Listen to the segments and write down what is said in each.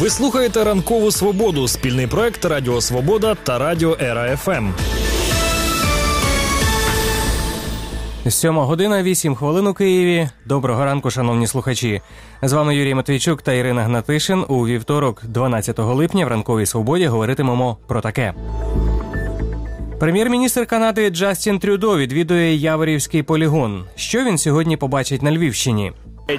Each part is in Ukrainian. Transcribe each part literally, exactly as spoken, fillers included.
Ви слухаєте «Ранкову свободу» – спільний проект Радіо Свобода та Радіо Ера еф ем. Сьома година, вісім хвилин у Києві. Доброго ранку, шановні слухачі. З вами Юрій Матвійчук та Ірина Гнатишин. У вівторок, дванадцятого липня, в «Ранковій свободі» говоритимемо про таке. Прем'єр-міністр Канади Джастін Трюдо відвідує Яворівський полігон. Що він сьогодні побачить на Львівщині?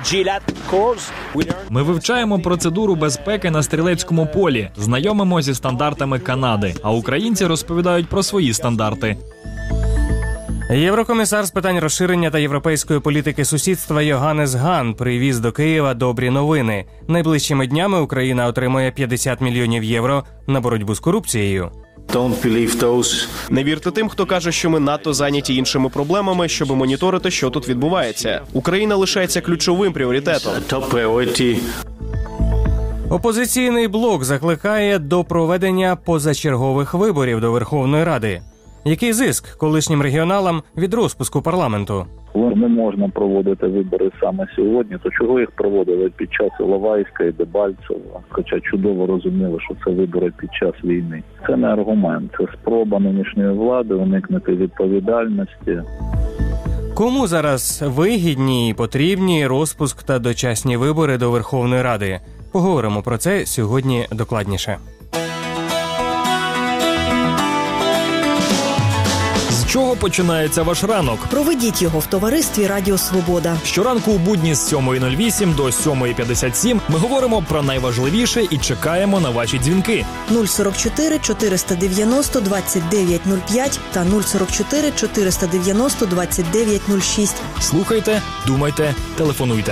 Ми вивчаємо процедуру безпеки на стрілецькому полі, знайомимо зі стандартами Канади, а українці розповідають про свої стандарти. Єврокомісар з питань розширення та європейської політики сусідства Йоганнес Ган привіз до Києва добрі новини. Найближчими днями Україна отримує п'ятдесят мільйонів євро на боротьбу з корупцією. Не вірте тим, хто каже, що ми надто зайняті іншими проблемами, щоб моніторити, що тут відбувається. Україна лишається ключовим пріоритетом. Опозиційний блок закликає до проведення позачергових виборів до Верховної Ради. Який зиск колишнім регіоналам від розпуску парламенту? Коли не можна проводити вибори саме сьогодні, то чого їх проводили під час Іловайська і Дебальцева? Хоча чудово розуміли, що це вибори під час війни. Це не аргумент, це спроба нинішньої влади уникнути відповідальності. Кому зараз вигідні і потрібні розпуск та дочасні вибори до Верховної Ради? Поговоримо про це сьогодні докладніше. З чого починається ваш ранок? Проведіть його в товаристві Радіо Свобода. Щоранку у будні з сьомої нуль вісім до сьомої п'ятдесят сім ми говоримо про найважливіше і чекаємо на ваші дзвінки. нуль сорок чотири чотириста дев'яносто двадцять дев'ять нуль п'ять та нуль сорок чотири чотириста дев'яносто двадцять дев'ять нуль шість. Слухайте, думайте, телефонуйте.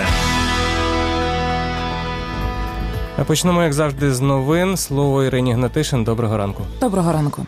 А почнемо, як завжди, з новин. Слово Ірині Гнатишин. Доброго ранку. Доброго ранку.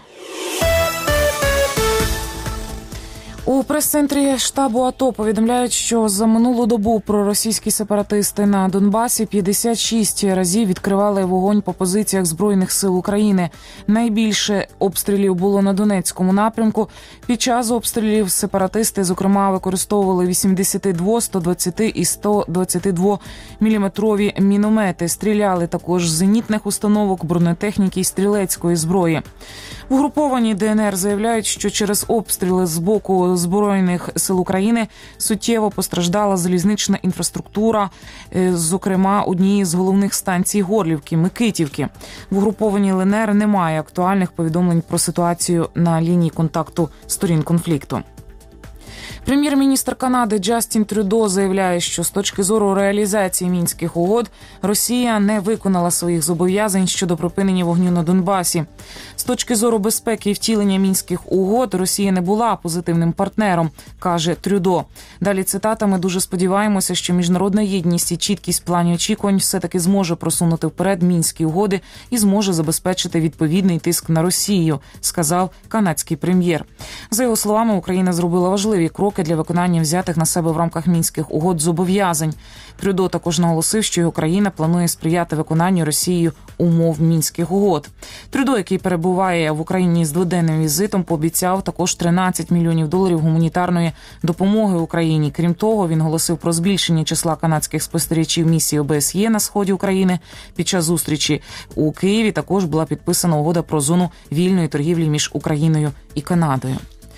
У прес-центрі штабу АТО повідомляють, що за минулу добу проросійські сепаратисти на Донбасі п'ятдесят шість разів відкривали вогонь по позиціях Збройних сил України. Найбільше обстрілів було на Донецькому напрямку. Під час обстрілів сепаратисти, зокрема, використовували вісімдесят два, сто двадцять і сто двадцять два міліметрові міномети. Стріляли також з зенітних установок, бронетехніки і стрілецької зброї. В угрупованні ДНР заявляють, що через обстріли з боку Збройних сил України суттєво постраждала залізнична інфраструктура, зокрема, однієї з головних станцій Горлівки – Микитівки. В угрупованні ЛНР немає актуальних повідомлень про ситуацію на лінії контакту сторін конфлікту. Прем'єр-міністр Канади Джастін Трюдо заявляє, що з точки зору реалізації Мінських угод Росія не виконала своїх зобов'язань щодо припинення вогню на Донбасі. З точки зору безпеки і втілення Мінських угод Росія не була позитивним партнером, каже Трюдо. Далі цитата: «Ми дуже сподіваємося, що міжнародна єдність і чіткість планів очікувань все-таки зможе просунути вперед Мінські угоди і зможе забезпечити відповідний тиск на Росію», сказав канадський прем'єр. За його словами, Україна зробила важливі кроки для виконання взятих на себе в рамках Мінських угод зобов'язань. Трюдо також наголосив, що його країна планує сприяти виконанню Росією умов Мінських угод. Трюдо, який перебуває в Україні з дводенним візитом, пообіцяв також тринадцять мільйонів доларів гуманітарної допомоги Україні. Крім того, він оголосив про збільшення числа канадських спостерігачів місії О Б С Є на сході України. Під час зустрічі у Києві також була підписана угода про зону вільної торгівлі між Україною і Канадою.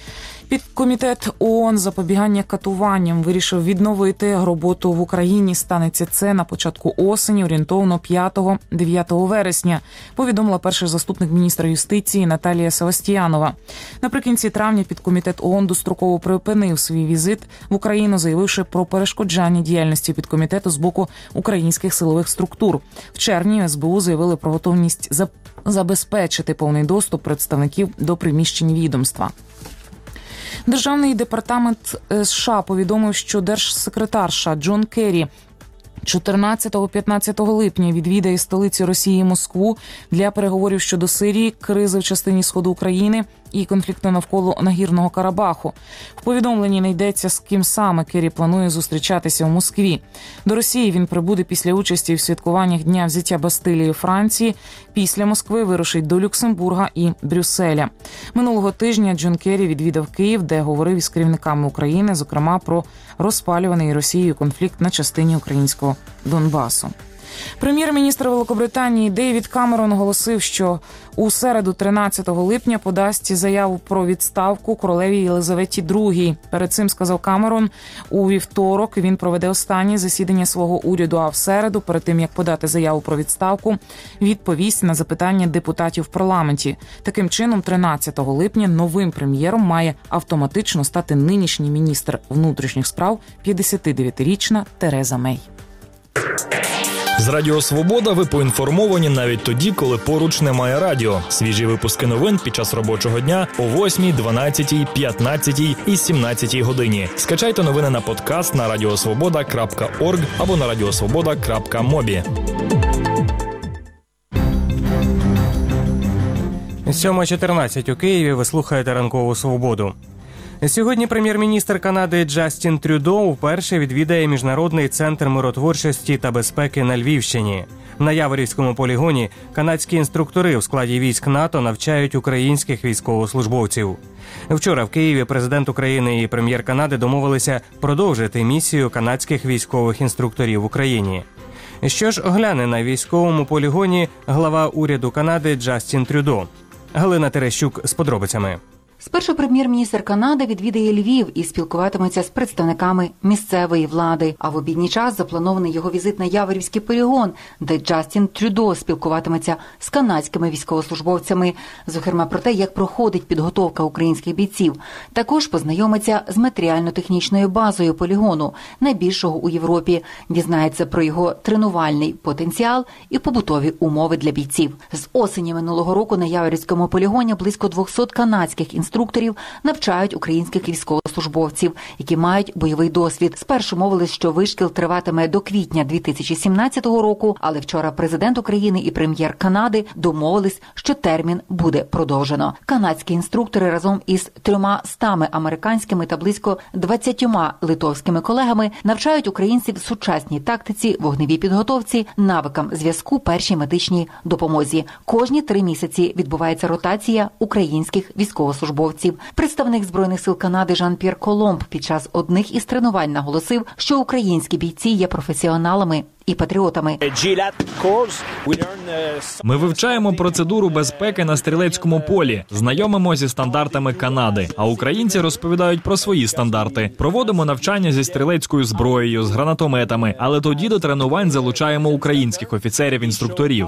Підкомітет ООН з запобігання катуванням вирішив відновити роботу в Україні. Станеться це на початку осені, орієнтовно п'ятого-дев'ятого вересня, повідомила перший заступник міністра юстиції Наталія Севастіянова. Наприкінці травня підкомітет ООН достроково припинив свій візит в Україну, заявивши про перешкоджання діяльності підкомітету з боку українських силових структур. В червні С Б У заявили про готовність забезпечити повний доступ представників до приміщень відомства. Державний департамент США повідомив, що держсекретар США Джон Керрі чотирнадцятого-п'ятнадцятого липня відвідає столицю Росії Москву для переговорів щодо Сирії, кризи в частині сходу України і конфлікту навколо Нагірного Карабаху. В повідомленні не йдеться, з ким саме Керрі планує зустрічатися у Москві. До Росії він прибуде після участі в святкуваннях Дня взяття Бастилії Франції. Після Москви вирушить до Люксембурга і Брюсселя. Минулого тижня Джон Керрі відвідав Київ, де говорив із керівниками України, зокрема про розпалюваний Росією конфлікт на частині українського Донбасу. Прем'єр-міністр Великобританії Дейвід Камерон оголосив, що у середу, тринадцятого липня, подасть заяву про відставку королеві Єлизаветі другій. Перед цим, сказав Камерон, у вівторок він проведе останнє засідання свого уряду, а в середу, перед тим, як подати заяву про відставку, відповість на запитання депутатів в парламенті. Таким чином, тринадцятого липня новим прем'єром має автоматично стати нинішній міністр внутрішніх справ п'ятдесятидев'ятирічна Тереза Мей. З Радіо Свобода ви поінформовані навіть тоді, коли поруч немає радіо. Свіжі випуски новин під час робочого дня о восьмій, дванадцятій, п'ятнадцятій і сімнадцятій годині. Скачайте новини на подкаст на радіосвобода крапка орг або на радіосвобода крапка мобі. сьома чотирнадцять у Києві. Ви слухаєте «Ранкову свободу». Сьогодні прем'єр-міністр Канади Джастін Трюдо вперше відвідає Міжнародний центр миротворчості та безпеки на Львівщині. На Яворівському полігоні канадські інструктори в складі військ НАТО навчають українських військовослужбовців. Вчора в Києві президент України і прем'єр Канади домовилися продовжити місію канадських військових інструкторів в Україні. Що ж огляне на військовому полігоні глава уряду Канади Джастін Трюдо? Галина Терещук з подробицями. Спершу прем'єр-міністр Канади відвідає Львів і спілкуватиметься з представниками місцевої влади. А в обідній час запланований його візит на Яворівський полігон, де Джастін Трюдо спілкуватиметься з канадськими військовослужбовцями. Зокрема, про те, як проходить підготовка українських бійців. Також познайомиться з матеріально-технічною базою полігону, найбільшого у Європі. Дізнається про його тренувальний потенціал і побутові умови для бійців. З осені минулого року на Яворівському полігоні близько двохсот канадських інструкторів інструкторів навчають українських військовослужбовців, які мають бойовий досвід. Спершу мовились, що вишкіл триватиме до квітня дві тисячі сімнадцятого року, але вчора президент України і прем'єр Канади домовились, що термін буде продовжено. Канадські інструктори разом із трьома стами американськими та близько двадцятьма литовськими колегами навчають українців сучасній тактиці, вогневій підготовці, навикам зв'язку, першій медичній допомозі. Кожні три місяці відбувається ротація українських військовослужбовців. Представник Збройних сил Канади Жан-П'єр Коломб під час одних із тренувань наголосив, що українські бійці є професіоналами і патріотами. Ми вивчаємо процедуру безпеки на стрілецькому полі, знайомимо зі стандартами Канади, а українці розповідають про свої стандарти. Проводимо навчання зі стрілецькою зброєю, з гранатометами, але тоді до тренувань залучаємо українських офіцерів-інструкторів.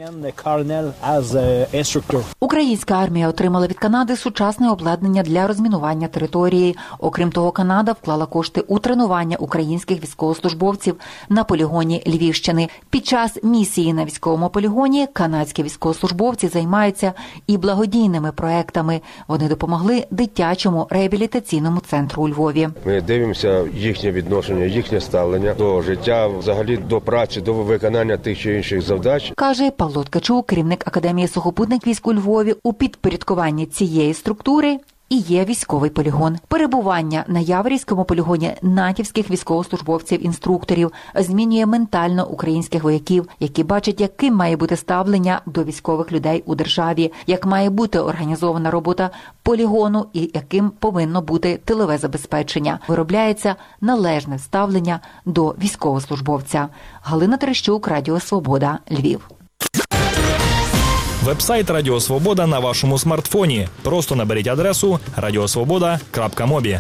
Українська армія отримала від Канади сучасне обладнання для розмінування території. Окрім того, Канада вклала кошти у тренування українських військовослужбовців на полігоні Львівщини. Під час місії на військовому полігоні канадські військовослужбовці займаються і благодійними проектами. Вони допомогли дитячому реабілітаційному центру у Львові. Ми дивимося їхнє відношення, їхнє ставлення до життя, взагалі до праці, до виконання тих чи інших завдач. Каже Павло Ткачук, керівник Академії сухопутних військ у Львові. У підпорядкуванні цієї структури і є військовий полігон. Перебування на Яворівському полігоні натівських військовослужбовців-інструкторів змінює ментально українських вояків, які бачать, яким має бути ставлення до військових людей у державі, як має бути організована робота полігону і яким повинно бути тилове забезпечення. Виробляється належне ставлення до військовослужбовця. Галина Терещук, Радіо Свобода, Львів. Вебсайт Радіо Свобода на вашому смартфоні. Просто наберіть адресу радіосвобода крапка мобі.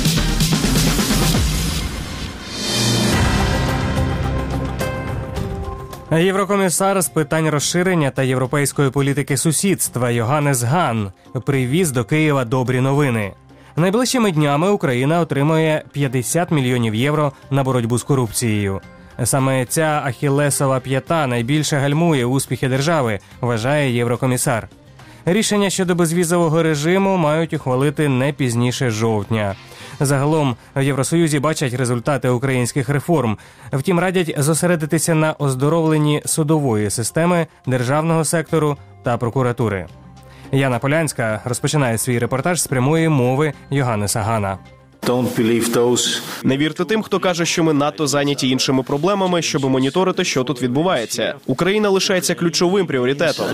Єврокомісар з питань розширення та європейської політики сусідства Йоханнес Ган привіз до Києва добрі новини. Найближчими днями Україна отримує п'ятдесят мільйонів євро на боротьбу з корупцією. Саме ця ахіллесова п'ята найбільше гальмує успіхи держави, вважає єврокомісар. Рішення щодо безвізового режиму мають ухвалити не пізніше жовтня. Загалом в Євросоюзі бачать результати українських реформ. Втім, радять зосередитися на оздоровленні судової системи, державного сектору та прокуратури. Яна Полянська розпочинає свій репортаж з прямої мови Йоханнеса Гана. Не вірте тим, хто каже, що ми надто зайняті іншими проблемами, щоб моніторити, що тут відбувається. Україна лишається ключовим пріоритетом.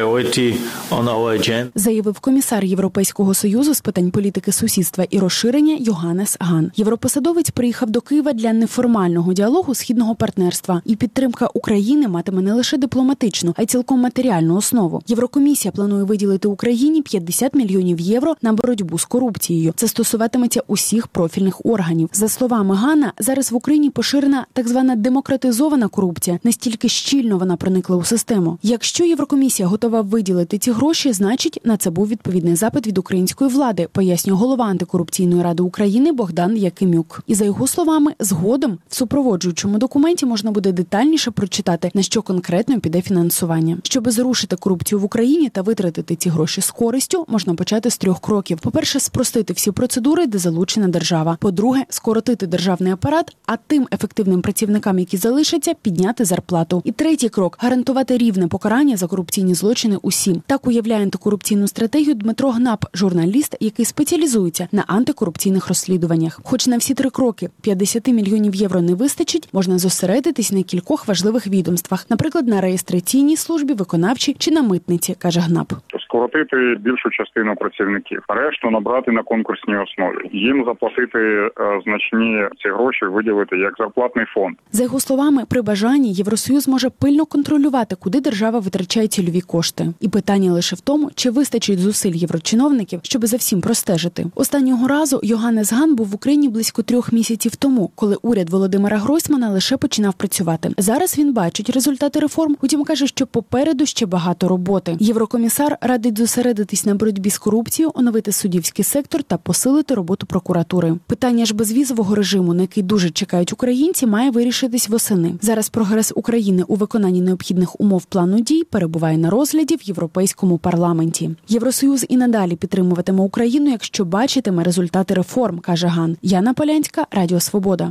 Заявив комісар Європейського Союзу з питань політики сусідства і розширення Йоханнес Ган. Європосадовець приїхав до Києва для неформального діалогу східного партнерства. І підтримка України матиме не лише дипломатичну, а й цілком матеріальну основу. Єврокомісія планує виділити Україні п'ятдесят мільйонів євро на боротьбу з корупцією. Це стосуватиметься усіх профільних органів. За словами Гана, зараз в Україні поширена так звана демократизована корупція. Настільки щільно вона проникла у систему. Якщо Єврокомісія готова виділити ці гроші, значить, на це був відповідний запит від української влади, пояснює голова антикорупційної ради України Богдан Якимюк. І за його словами, згодом в супроводжуючому документі можна буде детальніше прочитати, на що конкретно піде фінансування. Щоби зрушити корупцію в Україні та витратити ці гроші з користю, можна почати з трьох кроків. По-перше, спростити всі процедури, де залучена держава. По-друге, скоротити державний апарат, а тим ефективним працівникам, які залишаться, підняти зарплату. І третій крок – гарантувати рівне покарання за корупційні злочини усім. Так уявляє антикорупційну стратегію Дмитро Гнап, журналіст, який спеціалізується на антикорупційних розслідуваннях. Хоч на всі три кроки п'ятдесят мільйонів євро не вистачить, можна зосередитись на кількох важливих відомствах, наприклад, на реєстраційній службі, виконавчій чи на митниці, каже Гнап. Скоротити більшу частину працівників, решту набрати на конкурсній основі. Їм заплатити е, значні ці гроші, виділити як зарплатний фонд. За його словами, при бажанні Євросоюз може пильно контролювати, куди держава витрачає цільові кошти. І питання лише в тому, чи вистачить зусиль єврочиновників, щоб за всім простежити. Останнього разу Йоханнес Ган був в Україні близько трьох місяців тому, коли уряд Володимира Гройсмана лише починав працювати. Зараз він бачить результати реформ, утім каже, що попереду ще багато роботи. Єврокомісар радить зосередитись на боротьбі з корупцією, оновити суддівський сектор та посилити роботу прокуратури. Питання ж безвізового режиму, на який дуже чекають українці, має вирішитись восени. Зараз прогрес України у виконанні необхідних умов плану дій перебуває на розгляді в Європейському парламенті. Євросоюз і надалі підтримуватиме Україну, якщо бачитиме результати реформ, каже Ган. Яна Полянська, Радіо Свобода.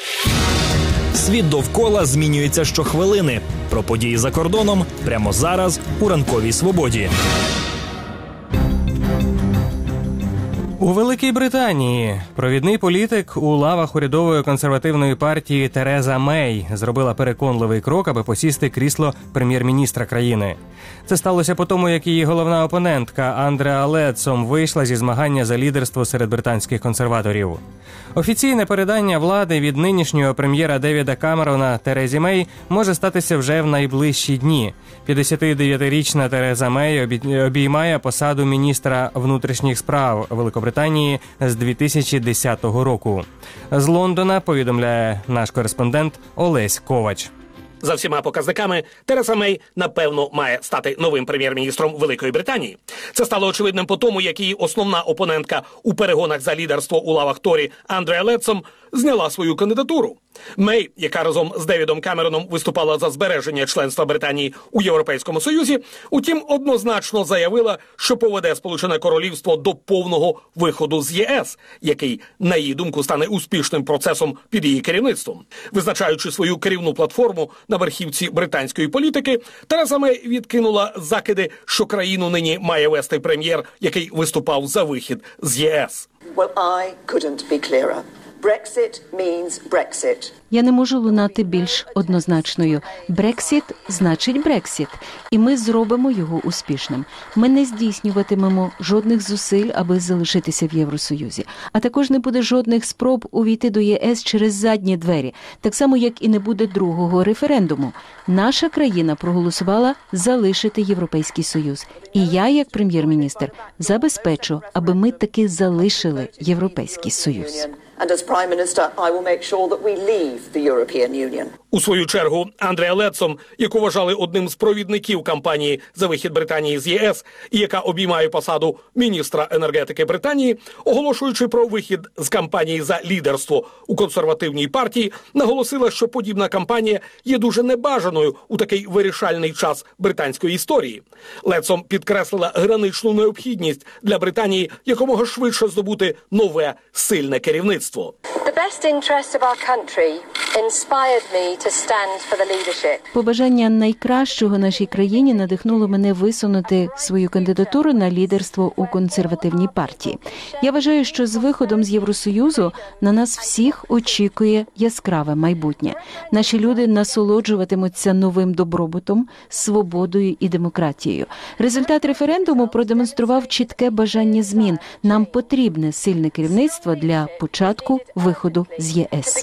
Світ довкола змінюється щохвилини. Про події за кордоном прямо зараз у Ранковій Свободі. У Великій Британії провідний політик у лавах урядової консервативної партії Тереза Мей зробила переконливий крок, аби посісти крісло прем'єр-міністра країни. Це сталося по тому, як її головна опонентка Андреа Ледсом вийшла зі змагання за лідерство серед британських консерваторів. Офіційне передання влади від нинішнього прем'єра Девіда Камерона Терезі Мей може статися вже в найближчі дні. п'ятдесятидев'ятирічна Тереза Мей обіймає посаду міністра внутрішніх справ Великобританії з дві тисячі десятого року. З Лондона повідомляє наш кореспондент Олесь Ковач. За всіма показниками, Тереза Мей, напевно, має стати новим прем'єр-міністром Великої Британії. Це стало очевидним по тому, як її основна опонентка у перегонах за лідерство у лавах Торі Андреа Ледсом зняла свою кандидатуру. Мей, яка разом з Девідом Камероном виступала за збереження членства Британії у Європейському Союзі, утім однозначно заявила, що поведе Сполучене Королівство до повного виходу з ЄС, який, на її думку, стане успішним процесом під її керівництвом. Визначаючи свою керівну платформу на верхівці британської політики, Тереза Мей відкинула закиди, що країну нині має вести прем'єр, який виступав за вихід з ЄС. Well, I couldn't be clearer. Brexit means Brexit. Я не можу лунати більш однозначною. Брексіт значить Брексіт, і ми зробимо його успішним. Ми не здійснюватимемо жодних зусиль, аби залишитися в Євросоюзі. А також не буде жодних спроб увійти до ЄС через задні двері, так само, як і не буде другого референдуму. Наша країна проголосувала залишити Європейський Союз. І я, як прем'єр-міністр, забезпечу, аби ми таки залишили Європейський Союз. And as Prime Minister, I will make sure that we leave the European Union. У свою чергу, Андреа Ледсом, яку вважали одним з провідників кампанії за вихід Британії з ЄС, і яка обіймає посаду міністра енергетики Британії, оголошуючи про вихід з кампанії за лідерство у консервативній партії, наголосила, що подібна кампанія є дуже небажаною у такий вирішальний час британської історії. Ледсом підкреслила граничну необхідність для Британії якомога швидше здобути нове, сильне керівництво. The best interest of our country inspired me to stand for the leadership. Побажання найкращого нашій країні надихнуло мене висунути свою кандидатуру на лідерство у консервативній партії. Я вважаю, що з виходом з Євросоюзу на нас всіх очікує яскраве майбутнє. Наші люди насолоджуватимуться новим добробутом, свободою і демократією. Результат референдуму продемонстрував чітке бажання змін. Нам потрібне сильне керівництво для початку виходу з ЄС.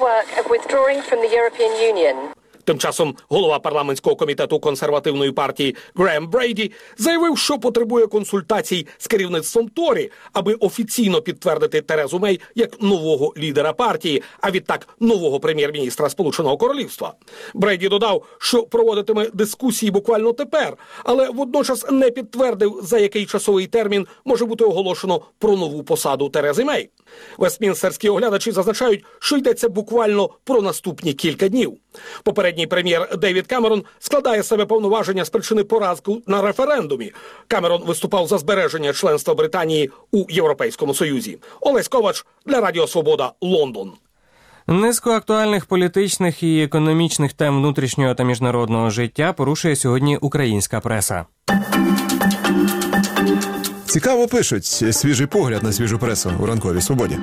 Тим часом голова парламентського комітету консервативної партії Греем Брейді заявив, що потребує консультацій з керівництвом Торі, аби офіційно підтвердити Терезу Мей як нового лідера партії, а відтак нового прем'єр-міністра Сполученого Королівства. Брейді додав, що проводитиме дискусії буквально тепер, але водночас не підтвердив, за який часовий термін може бути оголошено про нову посаду Терези Мей. Вестмінстерські оглядачі зазначають, що йдеться буквально про наступні кілька днів. Попередній прем'єр Девід Камерон складає з себе повноваження з причини поразки на референдумі. Камерон виступав за збереження членства Британії у Європейському Союзі. Олесь Ковач для Радіо Свобода, Лондон. Низку актуальних політичних і економічних тем внутрішнього та міжнародного життя порушує сьогодні українська преса. Цікаво пишуть. Свіжий погляд на свіжу пресу у ранковій свободі.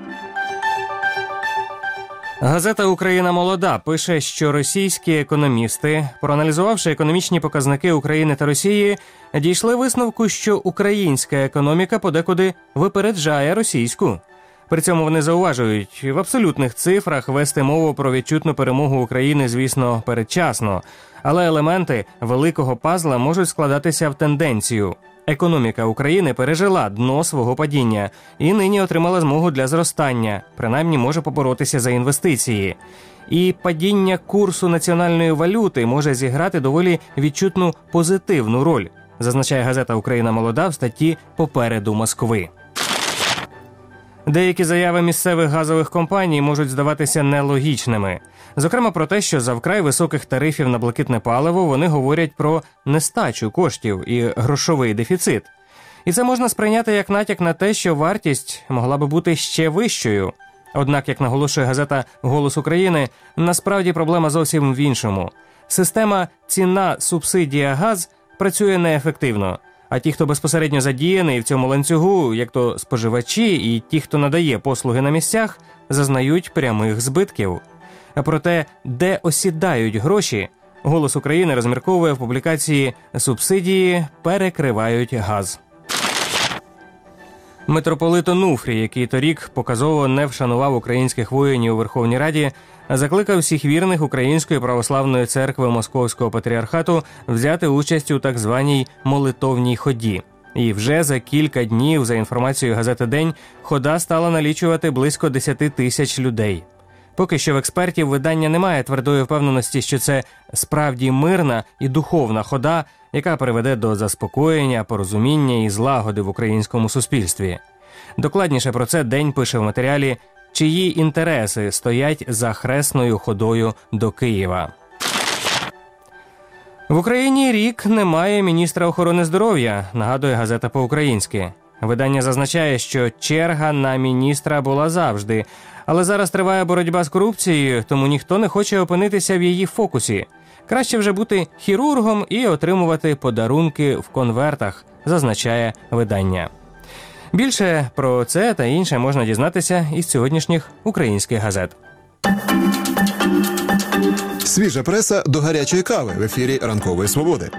Газета «Україна молода» пише, що російські економісти, проаналізувавши економічні показники України та Росії, дійшли висновку, що українська економіка подекуди випереджає російську. При цьому вони зауважують, в абсолютних цифрах вести мову про відчутну перемогу України, звісно, передчасно, але елементи великого пазла можуть складатися в тенденцію. Економіка України пережила дно свого падіння і нині отримала змогу для зростання, принаймні може поборотися за інвестиції. І падіння курсу національної валюти може зіграти доволі відчутну позитивну роль, зазначає газета «Україна молода» в статті «Попереду Москви». Деякі заяви місцевих газових компаній можуть здаватися нелогічними. Зокрема, про те, що за вкрай високих тарифів на блакитне паливо вони говорять про нестачу коштів і грошовий дефіцит. І це можна сприйняти як натяк на те, що вартість могла би бути ще вищою. Однак, як наголошує газета «Голос України», насправді проблема зовсім в іншому. Система ціна-субсидія-газ працює неефективно. А ті, хто безпосередньо задіяний в цьому ланцюгу, як то споживачі і ті, хто надає послуги на місцях, зазнають прямих збитків. А про те, де осідають гроші, «Голос України» розмірковує в публікації «Субсидії перекривають газ». Митрополит Онуфрій, який торік показово не вшанував українських воїнів у Верховній Раді, закликав всіх вірних Української православної церкви Московського патріархату взяти участь у так званій молитовній ході. І вже за кілька днів, за інформацією газети «День», хода стала налічувати близько десять тисяч людей. Поки що в експертів видання немає твердої впевненості, що це справді мирна і духовна хода, яка приведе до заспокоєння, порозуміння і злагоди в українському суспільстві. Докладніше про це «День» пише в матеріалі «Чиї інтереси стоять за хресною ходою до Києва». В Україні рік немає міністра охорони здоров'я, нагадує газета «По-українськи». Видання зазначає, що черга на міністра була завжди, але зараз триває боротьба з корупцією, тому ніхто не хоче опинитися в її фокусі. Краще вже бути хірургом і отримувати подарунки в конвертах, зазначає видання. Більше про це та інше можна дізнатися із сьогоднішніх українських газет. Свіжа преса до гарячої кави в ефірі «Ранкової свободи».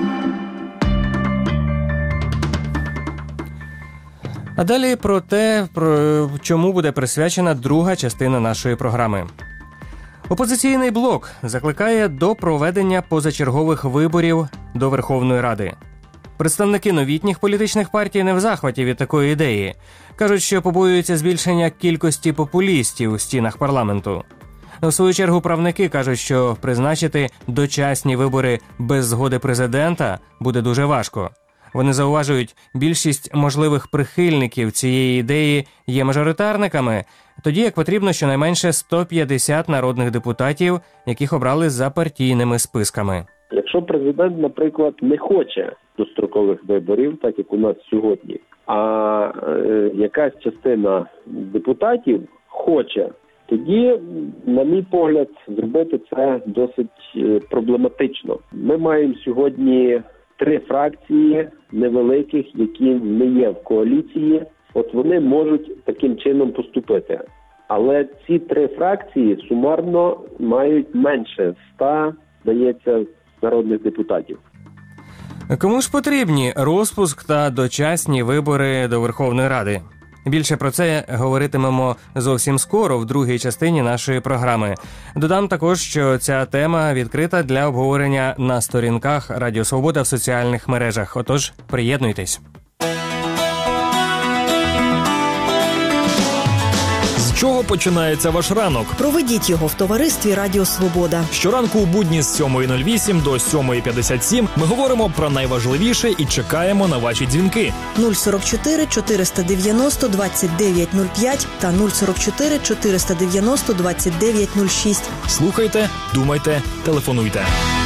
А далі про те, про чому буде присвячена друга частина нашої програми. Опозиційний блок закликає до проведення позачергових виборів до Верховної Ради. Представники новітніх політичних партій не в захваті від такої ідеї. Кажуть, що побоюються збільшення кількості популістів у стінах парламенту. У свою чергу правники кажуть, що призначити дочасні вибори без згоди президента буде дуже важко. Вони зауважують, більшість можливих прихильників цієї ідеї є мажоритарниками, тоді як потрібно щонайменше сто п'ятдесят народних депутатів, яких обрали за партійними списками. Якщо президент, наприклад, не хоче дострокових виборів, так як у нас сьогодні, а е, якась частина депутатів хоче тоді, на мій погляд, зробити це досить проблематично. Ми маємо сьогодні три фракції невеликих, які не є в коаліції. От вони можуть таким чином поступити. Але ці три фракції сумарно мають менше ста, здається, народних депутатів. Кому ж потрібні розпуск та дочасні вибори до Верховної Ради? Більше про це говоритимемо зовсім скоро в другій частині нашої програми. Додам також, що ця тема відкрита для обговорення на сторінках Радіо Свобода в соціальних мережах. Отож, приєднуйтесь. З чого починається ваш ранок? Проведіть його в товаристві Радіо Свобода. Щоранку у будні з сьомої нуль вісім до сьомої п'ятдесят сім ми говоримо про найважливіше і чекаємо на ваші дзвінки. нуль сорок чотири чотириста дев'яносто двадцять дев'ять нуль п'ять та нуль сорок чотири чотириста дев'яносто двадцять дев'ять нуль шість. Слухайте, думайте, телефонуйте.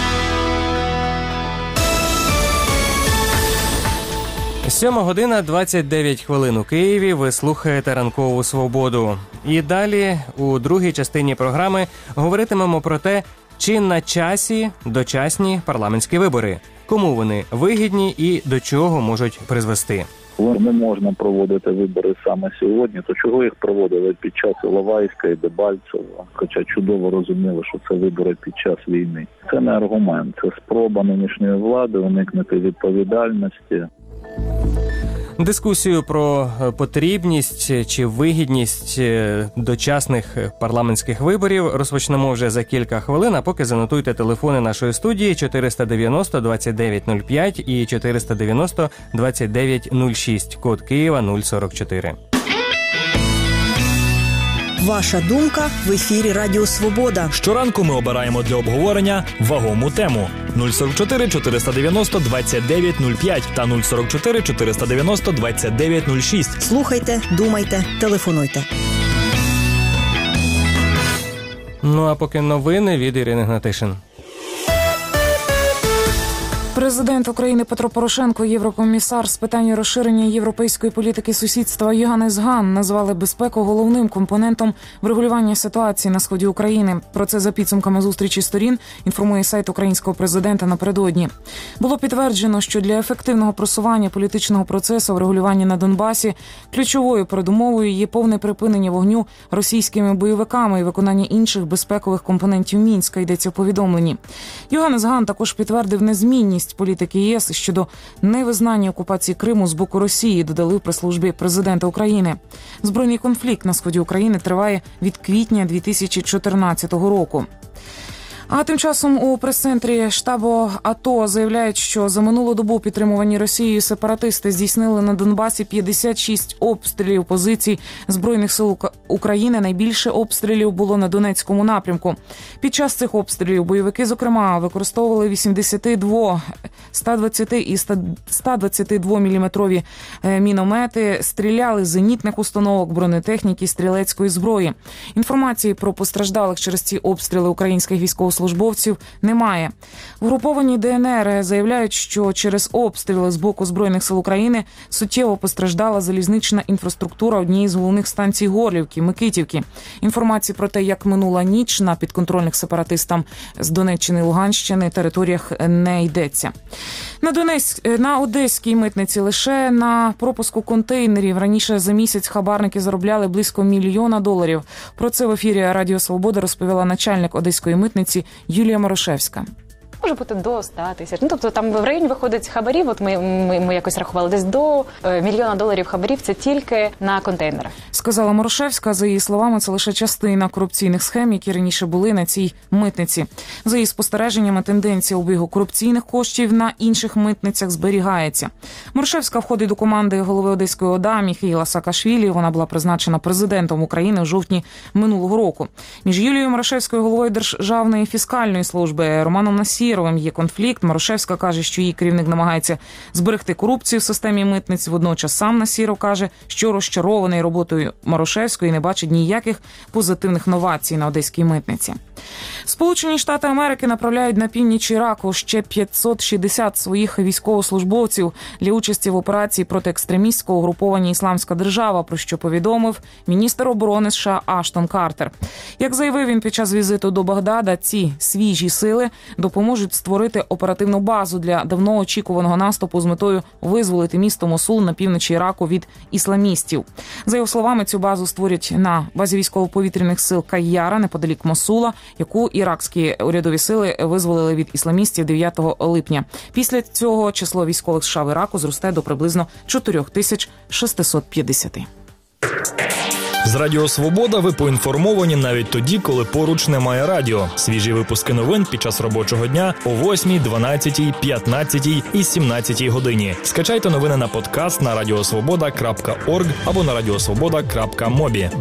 Сьома година двадцять дев'ять хвилин у Києві. Ви слухаєте «Ранкову свободу». І далі, у другій частині програми, говоритимемо про те, чи на часі дочасні парламентські вибори, кому вони вигідні і до чого можуть призвести. Коли не можна проводити вибори саме сьогодні, то чого їх проводили під час Іловайська і Дебальцева? Хоча чудово розуміли, що це вибори під час війни. Це не аргумент, це спроба нинішньої влади уникнути відповідальності. Дискусію про потрібність чи вигідність дочасних парламентських виборів розпочнемо вже за кілька хвилин, а поки занотуйте телефони нашої студії чотириста дев'яносто двадцять дев'ять нуль п'ять і чотириста дев'яносто двадцять дев'ять нуль шість, код Києва нуль сорок чотири. Ваша думка в ефірі Радіо Свобода. Щоранку ми обираємо для обговорення вагому тему. нуль сорок чотири чотириста дев'яносто двадцять дев'ять нуль п'ять та нуль сорок чотири чотириста дев'яносто двадцять дев'ять нуль шість. Слухайте, думайте, телефонуйте. Ну а поки новини від Ірини Гнатишин. Президент України Петро Порошенко і єврокомісар з питань розширення європейської політики сусідства Йоганнес Ган назвали безпеку головним компонентом врегулювання ситуації на сході України. Про це за підсумками зустрічі сторін інформує сайт українського президента напередодні. Було підтверджено, що для ефективного просування політичного процесу врегулювання на Донбасі ключовою передумовою є повне припинення вогню російськими бойовиками і виконання інших безпекових компонентів Мінська, йдеться в повідомленні. Йоганнес Ган також підтвердив незмінність політики ЄС щодо невизнання окупації Криму з боку Росії, додали в прес-службі президента України. Збройний конфлікт на сході України триває від квітня дві тисячі чотирнадцятого року. А тим часом у прес-центрі штабу АТО заявляють, що за минулу добу підтримувані Росією сепаратисти здійснили на Донбасі п'ятдесят шість обстрілів позицій Збройних сил України. Найбільше обстрілів було на Донецькому напрямку. Під час цих обстрілів бойовики, зокрема, використовували вісімдесят два, сто двадцять і сто двадцять два міліметрові міномети, стріляли з зенітних установок, бронетехніки, стрілецької зброї. Інформації про постраждалих через ці обстріли українських військовослужбовців службовців немає. В групованій ДНР заявляють, що через обстріли з боку Збройних сил України суттєво постраждала залізнична інфраструктура однієї з головних станцій Горлівки, Микитівки. Інформації про те, як минула ніч на підконтрольних сепаратистам з Донеччини і Луганщини територіях не йдеться. На Донецьк, на Одеській митниці лише на пропуску контейнерів раніше за місяць хабарники заробляли близько мільйона доларів. Про це в ефірі Радіо Свобода розповіла начальник Одеської митниці Юлія Морошевська. Може бути до ста тисяч. Ну, тобто там в районі виходить хабарів, от ми, ми, ми якось рахували, десь до е, мільйона доларів хабарів, це тільки на контейнерах. Сказала Морошевська, за її словами, це лише частина корупційних схем, які раніше були на цій митниці. За її спостереженнями, тенденція обігу корупційних коштів на інших митницях зберігається. Морошевська входить до команди голови Одеської ОДА Міхаїла Саакашвілі. Вона була призначена президентом України у жовтні минулого року. Між Юлією Морошевською, головою Державної фіскальної служби Романом Насіровим є конфлікт. Морошевська каже, що її керівник намагається зберегти корупцію в системі митниць. Водночас сам Насіров каже, що розчарований роботою Морошевської і не бачить ніяких позитивних новацій на одеській митниці. Сполучені Штати Америки направляють на північ Іраку ще п'ятсот шістдесят своїх військовослужбовців для участі в операції проти екстремістського угруповання «Ісламська держава», про що повідомив міністр оборони США Аштон Картер. Як заявив він під час візиту до Багдада, ці свіжі сили допоможуть створити оперативну базу для давно очікуваного наступу з метою визволити місто Мосул на півночі Іраку від ісламістів. За його словами, цю базу створять на базі військово-повітряних сил Кайяра, неподалік Мосула, яку іракські урядові сили визволили від ісламістів дев'ятого липня. Після цього число військових США в Іраку зросте до приблизно чотири тисячі шістсот п'ятдесят. З Радіо Свобода ви поінформовані навіть тоді, коли поруч немає радіо. Свіжі випуски новин під час робочого дня о восьмій, дванадцятій, п'ятнадцятій і сімнадцятій годині. Скачайте новини на подкаст на радіосвобода крапка орг або на радіосвобода крапка мобі.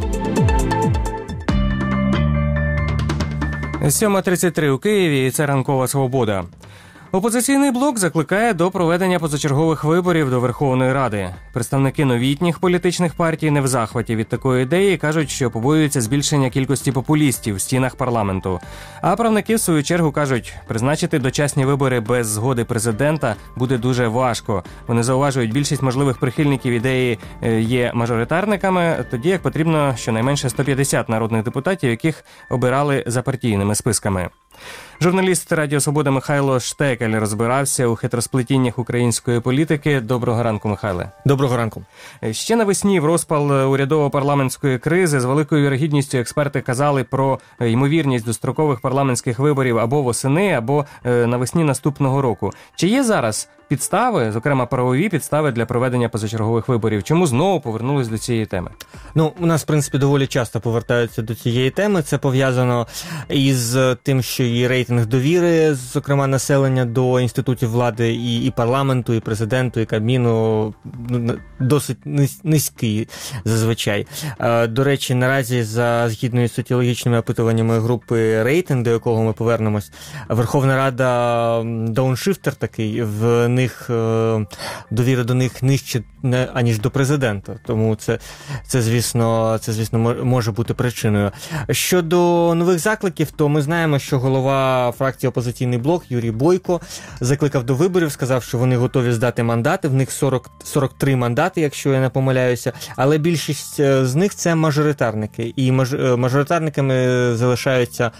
сьома тридцять три у Києві, і це ранкова «Свобода». Опозиційний блок закликає до проведення позачергових виборів до Верховної Ради. Представники новітніх політичних партій не в захваті від такої ідеї, кажуть, що побоюються збільшення кількості популістів в стінах парламенту. А правники, в свою чергу, кажуть, призначити дочасні вибори без згоди президента буде дуже важко. Вони зауважують, більшість можливих прихильників ідеї є мажоритарниками, тоді як потрібно щонайменше сто п'ятдесят народних депутатів, яких обирали за партійними списками. Журналіст Радіо Свобода Михайло Штекель розбирався у хитросплетіннях української політики. Доброго ранку, Михайле. Доброго ранку. Ще навесні в розпал урядово-парламентської кризи з великою вірогідністю експерти казали про ймовірність дострокових парламентських виборів або восени, або навесні наступного року. Чи є зараз підстави, зокрема правові підстави для проведення позачергових виборів? Чому знову повернулись до цієї теми? Ну, у нас, в принципі, доволі часто повертаються до цієї теми. Це пов'язано із тим, що і рейтинг довіри, зокрема населення до інститутів влади, і, і парламенту, і президенту, і Кабміну досить низький зазвичай. До речі, наразі, за згідно з соціологічними опитуваннями групи «Рейтинг», до якого ми повернемось, Верховна Рада дауншифтер такий, в них довіра до них нижче, аніж до президента. Тому це, це, звісно, це, звісно, може бути причиною. Щодо нових закликів, то ми знаємо, що голова фракції «Опозиційний блок» Юрій Бойко закликав до виборів, сказав, що вони готові здати мандати, в них сорок, сорок три мандати, якщо я не помиляюся, але більшість з них – це мажоритарники, і мажоритарниками залишаються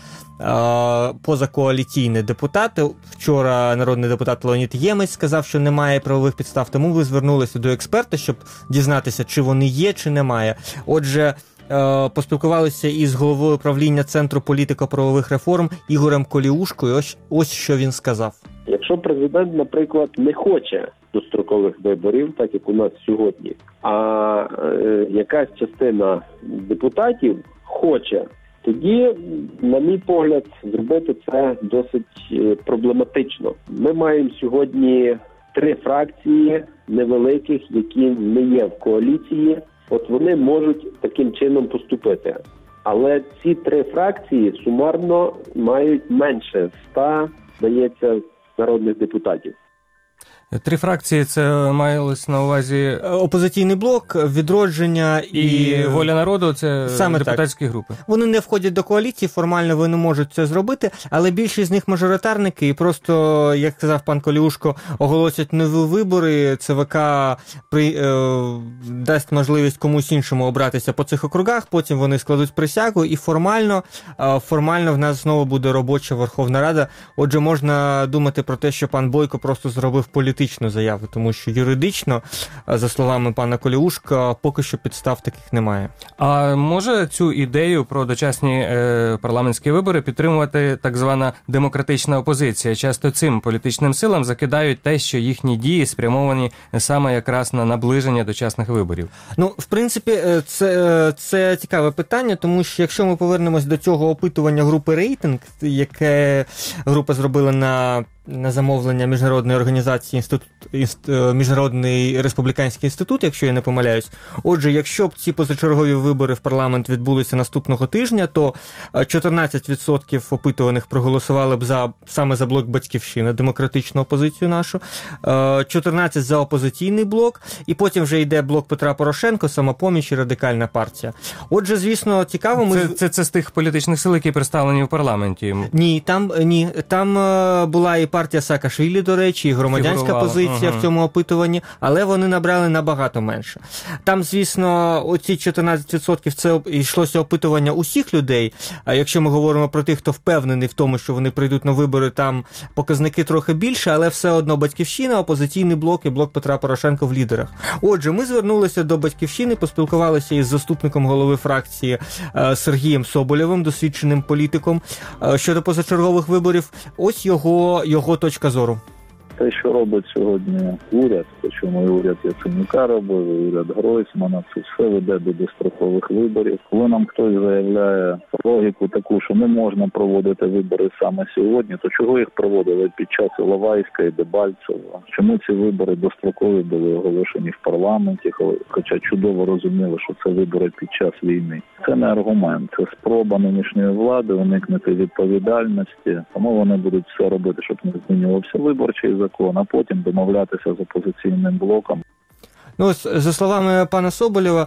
позакоаліційні депутати. Вчора народний депутат Леонід Ємець сказав, що немає правових підстав, тому ви звернулися до експерта, щоб дізнатися, чи вони є, чи немає. Отже, поспілкувалися із головою правління Центру політико-правових реформ Ігорем Коліушкою. Ось, ось що він сказав. Якщо президент, наприклад, не хоче дострокових виборів, так як у нас сьогодні, а е, якась частина депутатів хоче, тоді, на мій погляд, зробити це досить проблематично. Ми маємо сьогодні три фракції невеликих, які не є в коаліції. От вони можуть таким чином поступити. Але ці три фракції сумарно мають менше ста, здається, народних депутатів. Три фракції – це маялось на увазі «Опозиційний блок», «Відродження» і, і «Воля народу» – це саме депутатські так. групи. Вони не входять до коаліції, формально вони можуть це зробити, але більшість з них мажоритарники, і просто, як сказав пан Коліушко, оголосять нові вибори, ЦВК при, е, дасть можливість комусь іншому обратися по цих округах, потім вони складуть присягу, і формально, е, формально в нас знову буде робоча Верховна Рада. Отже, можна думати про те, що пан Бойко просто зробив політичну заяву, тому що юридично, за словами пана Коліушка, поки що підстав таких немає. А може цю ідею про дочасні е, парламентські вибори підтримувати так звана демократична опозиція? Часто цим політичним силам закидають те, що їхні дії спрямовані саме якраз на наближення дочасних виборів. Ну, в принципі, це, це цікаве питання, тому що якщо ми повернемось до цього опитування групи «Рейтинг», яке група зробила на на замовлення міжнародної організації інститут, інст, Міжнародний республіканський інститут, якщо я не помиляюсь. Отже, якщо б ці позачергові вибори в парламент відбулися наступного тижня, то чотирнадцять відсотків опитуваних проголосували б за, саме за блок Батьківщина, демократичну опозицію нашу, чотирнадцять за опозиційний блок, і потім вже йде блок Петра Порошенко, Самопоміч і Радикальна партія. Отже, звісно, цікаво... Ми... Це, це, це з тих політичних сил, які представлені в парламенті? Ні, там, ні, там була і партія Саакашвілі, до речі, і громадянська Фігурувала. позиція ага. в цьому опитуванні, але вони набрали набагато менше. Там, звісно, оці чотирнадцять відсотків це йшлося опитування усіх людей, а якщо ми говоримо про тих, хто впевнений в тому, що вони прийдуть на вибори, там показники трохи більше, але все одно Батьківщина, опозиційний блок і блок Петра Порошенка в лідерах. Отже, ми звернулися до Батьківщини, поспілкувалися із заступником голови фракції Сергієм Соболєвим, досвідченим політиком, щодо позачергових виборів. Ось його, його точка зору. Те, що робить сьогодні уряд, причому і уряд Яценюка робив, і уряд Гройсмана, це все веде до дострокових виборів. Коли нам хтось заявляє логіку таку, що не можна проводити вибори саме сьогодні, то чого їх проводили під час Іловайська і Дебальцева? Чому ці вибори дострокові були оголошені в парламенті, хоча чудово розуміли, що це вибори під час війни? Це не аргумент, це спроба нинішньої влади уникнути відповідальності, тому вони будуть все робити, щоб не змінювався виборчий закон, а потім домовлятися з опозиційним блоком. Ну, ось, за словами пана Соболєва,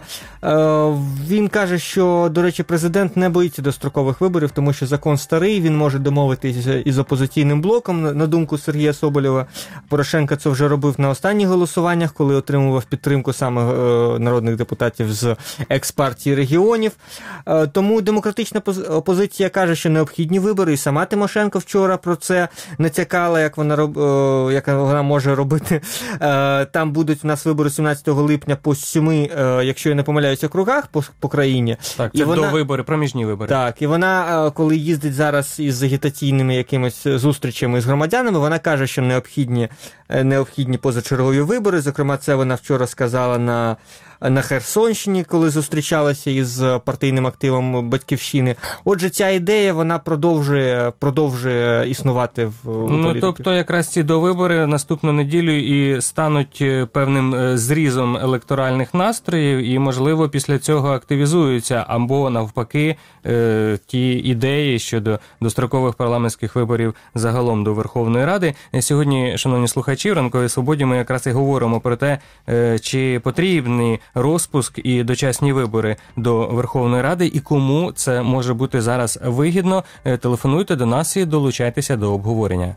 він каже, що, до речі, президент не боїться дострокових виборів, тому що закон старий, він може домовитися із опозиційним блоком. На думку Сергія Соболєва, Порошенко це вже робив на останніх голосуваннях, коли отримував підтримку саме народних депутатів з екс-партії регіонів. Тому демократична опозиція каже, що необхідні вибори, і сама Тимошенко вчора про це натякала, як вона, як вона може робити. Там будуть у нас вибори сімнадцятого липня по сьоми, якщо я не помиляюся, округах по, по країні. Так, це і вона, до вибори, проміжні вибори. Так, і вона, коли їздить зараз із агітаційними якимись зустрічами з громадянами, вона каже, що необхідні, необхідні позачергові вибори. Зокрема, це вона вчора сказала на на Херсонщині, коли зустрічалася із партійним активом Батьківщини. Отже, ця ідея, вона продовжує, продовжує існувати в Ну, політиці. Тобто, якраз ці довибори наступну неділю і стануть певним зрізом електоральних настроїв, і, можливо, після цього активізуються, або, навпаки, ті ідеї щодо дострокових парламентських виборів загалом до Верховної Ради. Сьогодні, шановні слухачі, в «Ранковій свободі» ми якраз і говоримо про те, чи потрібні розпуск і дочасні вибори до Верховної Ради, і кому це може бути зараз вигідно. Телефонуйте до нас і долучайтеся до обговорення.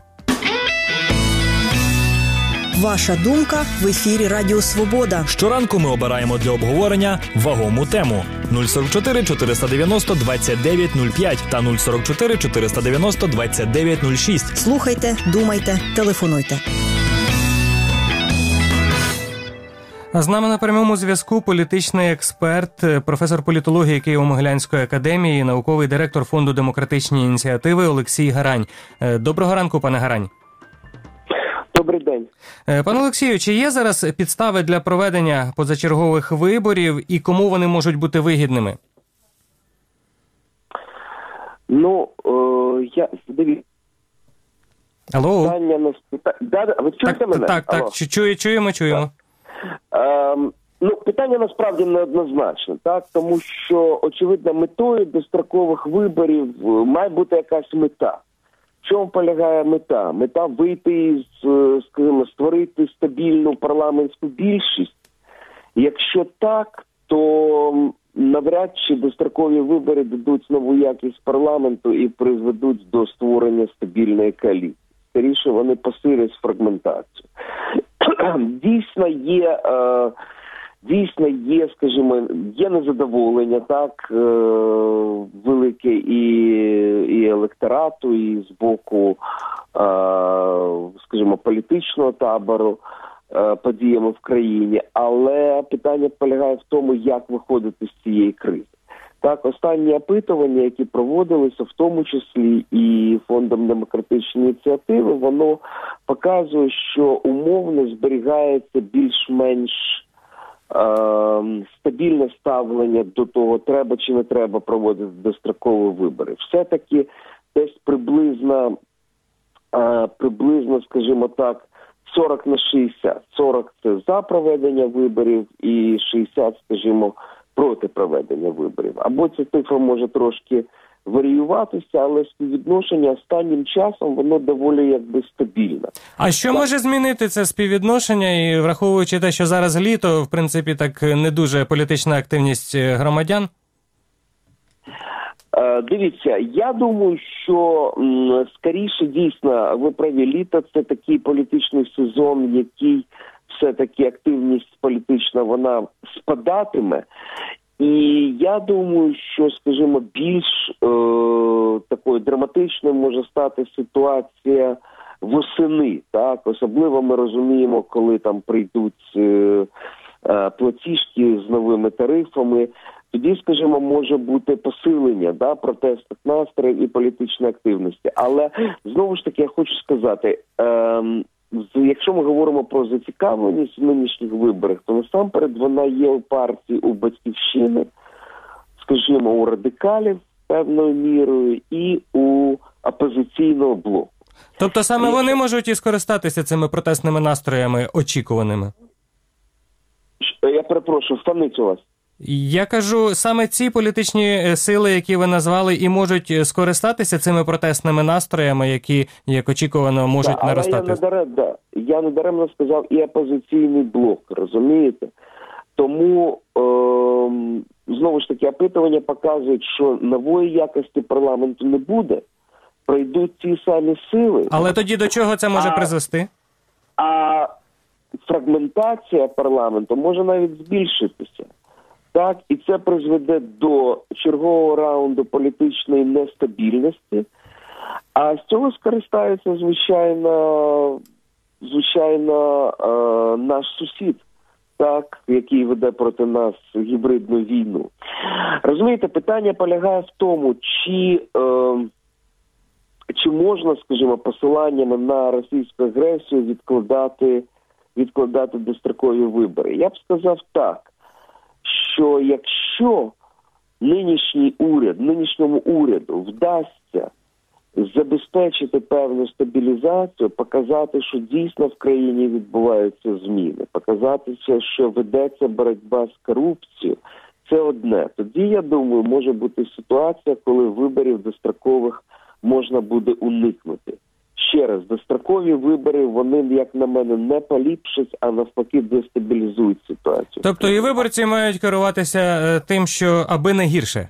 Ваша думка в ефірі Радіо Свобода. Щоранку ми обираємо для обговорення вагому тему. нуль сорок чотири чотириста дев'яносто двадцять дев'ять нуль п'ять та нуль сорок чотири чотириста дев'яносто двадцять дев'ять нуль шість. Слухайте, думайте, телефонуйте. А з нами на прямому зв'язку політичний експерт, професор політології Києво-Могилянської академії, науковий директор Фонду демократичні ініціативи Олексій Гарань. Доброго ранку, пане Гарань. Добрий день. Пане Олексію, чи є зараз підстави для проведення позачергових виборів і кому вони можуть бути вигідними? Ну, о, я... Дивіться. Алло? Питання на... Да, да, ви чуєте так, мене? Так, так, так. Чує, чуємо, чуємо. Ем, ну, питання насправді неоднозначне, так? Тому що, очевидно, метою дострокових виборів має бути якась мета. В чому полягає мета? Мета вийти, з, скажімо, створити стабільну парламентську більшість. Якщо так, то навряд чи дострокові вибори дадуть нову якість парламенту і призведуть до створення стабільної коаліції. Скоріше, вони посилять фрагментацію. Дійсно є, е, дійсно є, скажімо, є незадоволення, так, е, велике і, і електорату, і з боку, е, скажімо, політичного табору е, подіями в країні, але питання полягає в тому, як виходити з цієї кризи. Так, останні опитування, які проводилися, в тому числі і Фондом демократичної ініціативи, воно показує, що умовно зберігається більш-менш е, стабільне ставлення до того, треба чи не треба проводити дострокові вибори. Все-таки десь приблизно а, приблизно, скажімо так, сорок на шістдесят. сорок – це за проведення виборів і шістдесят, скажімо, проти проведення виборів. Або ця цифра може трошки варіюватися, але співвідношення останнім часом воно доволі якби стабільне. А що так може змінити це співвідношення, і враховуючи те, що зараз літо, в принципі, так не дуже політична активність громадян? Е, дивіться, я думаю, що м, скоріше дійсно, ви праві, літо – це такий політичний сезон, який все-таки активність політична, вона спадатиме. І я думаю, що, скажімо, більш е, такою драматичною може стати ситуація восени, так? Особливо ми розуміємо, коли там прийдуть е, е, платіжки з новими тарифами, тоді, скажімо, може бути посилення, да, протестних настроїв і політичної активності. Але, знову ж таки, я хочу сказати, е, якщо ми говоримо про зацікавленість в нинішніх виборах, то насамперед вона є у партії, у Батьківщини, скажімо, у радикалів певною мірою і у опозиційного блоку. Тобто саме вони можуть і скористатися цими протестними настроями очікуваними? Я перепрошую, втомить у вас. Я кажу, саме ці політичні сили, які ви назвали, і можуть скористатися цими протестними настроями, які, як очікувано, можуть да, наростати. Але я не даремно, да, я не даремно сказав і опозиційний блок, розумієте? Тому, е, знову ж таки, опитування показують, що нової якості парламенту не буде, прийдуть ті самі сили. Але тоді до чого це може а, призвести? А фрагментація парламенту може навіть збільшитися. Так, і це призведе до чергового раунду політичної нестабільності. А з цього скористається, звичайно, звичайно, е, наш сусід, так, який веде проти нас гібридну війну. Розумієте, питання полягає в тому, чи, е, чи можна, скажімо, посиланнями на російську агресію відкладати, відкладати дострокові вибори. Я б сказав так, що якщо нинішній уряд, нинішньому уряду вдасться забезпечити певну стабілізацію, показати, що дійсно в країні відбуваються зміни, показати, що ведеться боротьба з корупцією, це одне. Тоді, я думаю, може бути ситуація, коли виборів дострокових можна буде уникнути. Ще раз, дострокові вибори, вони, як на мене, не поліпшать, а навпаки дестабілізують ситуацію. Тобто і виборці мають керуватися тим, що аби не гірше?